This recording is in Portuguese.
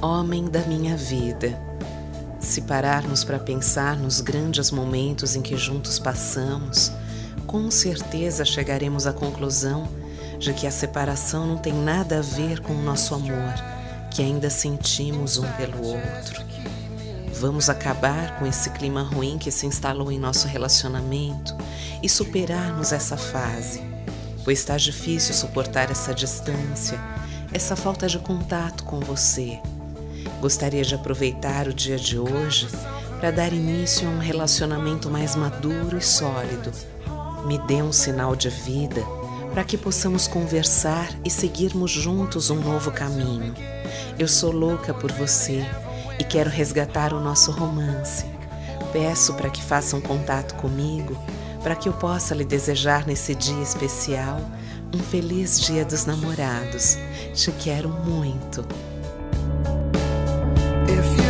Homem da minha vida, se pararmos para pensar nos grandes momentos em que juntos passamos, com certeza chegaremos à conclusão de que a separação não tem nada a ver com o nosso amor, que ainda sentimos um pelo outro. Vamos acabar com esse clima ruim que se instalou em nosso relacionamento e superarmos essa fase, pois está difícil suportar essa distância, essa falta de contato com você. Gostaria de aproveitar o dia de hoje para dar início a um relacionamento mais maduro e sólido. Me dê um sinal de vida para que possamos conversar e seguirmos juntos um novo caminho. Eu sou louca por você e quero resgatar o nosso romance. Peço para que faça um contato comigo, para que eu possa lhe desejar nesse dia especial um feliz Dia dos Namorados. Te quero muito. If you